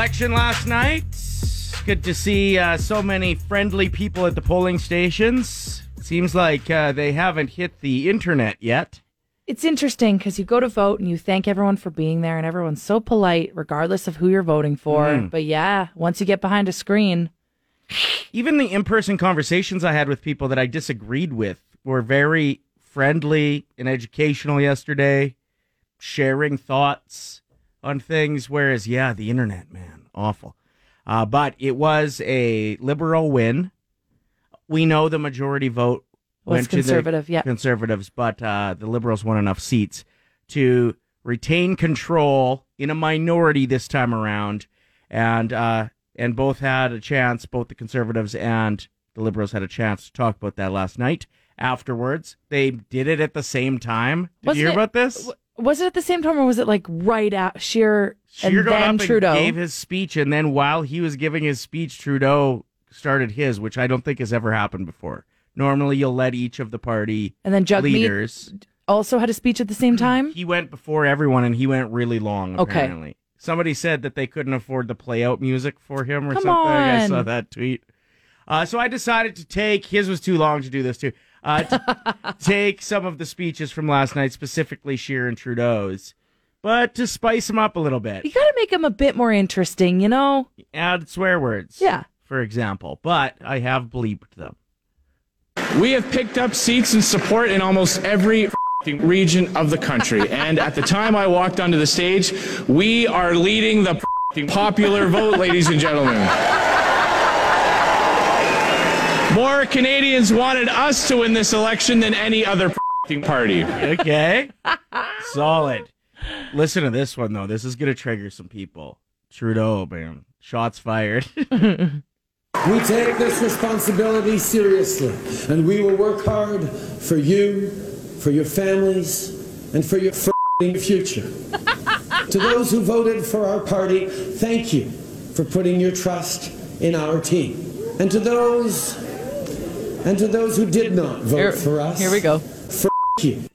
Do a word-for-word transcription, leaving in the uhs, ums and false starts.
election last night. Good to see uh, so many friendly people at the polling stations. Seems like uh, they haven't hit the internet yet. It's interesting because you go to vote and you thank everyone for being there, and everyone's so polite regardless of who you're voting for. Mm. But yeah, once you get behind a screen... Even the in-person conversations I had with people that I disagreed with were very friendly and educational yesterday, sharing thoughts on things, whereas, yeah, the internet, man, awful. Uh, but it was a Liberal win. We know the majority vote was went conservative, to the yeah. Conservatives, but uh, the Liberals won enough seats to retain control in a minority this time around, and uh, and both had a chance, both the Conservatives and the Liberals had a chance to talk about that last night. Afterwards, they did it at the same time. Did Wasn't you hear it, about this? Was it at the same time, or was it like right at Scheer and Scheer got then up Trudeau? And gave his speech, and then while he was giving his speech, Trudeau started his, which I don't think has ever happened before. Normally, you'll let each of the party and then Jagmeet leaders also had a speech at the same time. He went before everyone, and he went really long. Apparently, okay. Somebody said that they couldn't afford the play out music for him or Come something. On. I saw that tweet. Uh, so I decided to take his was too long to do this too. Uh, to take some of the speeches from last night, specifically Scheer and Trudeau's, but to spice them up a little bit. You got to make them a bit more interesting, you know? Add swear words. Yeah. For example. But I have bleeped them. We have picked up seats and support in almost every region of the country. And at the time I walked onto the stage, we are leading the popular vote, ladies and gentlemen. More Canadians wanted us to win this election than any other party. Okay. Solid. Listen to this one, though. This is going to trigger some people. Trudeau, man. Shots fired. We take this responsibility seriously, and we will work hard for you, for your families, and for your future. To those who voted for our party, thank you for putting your trust in our team. And to those... And to those who did not vote here, for us, here we go. F*** you.